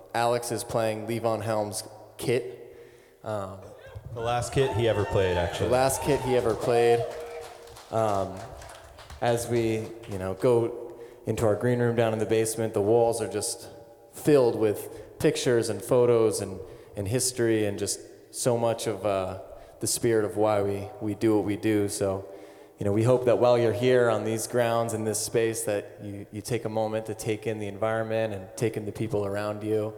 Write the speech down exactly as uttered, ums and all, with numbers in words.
Alex is playing Levon Helm's kit. Um, The last kit he ever played, the actually. last kit he ever played. Um, as we, you know, go into our green room down in the basement, the walls are just filled with pictures and photos and, and history and just so much of uh, the spirit of why we, we do what we do. So, you know, we hope that while you're here on these grounds in this space that you, you take a moment to take in the environment and take in the people around you.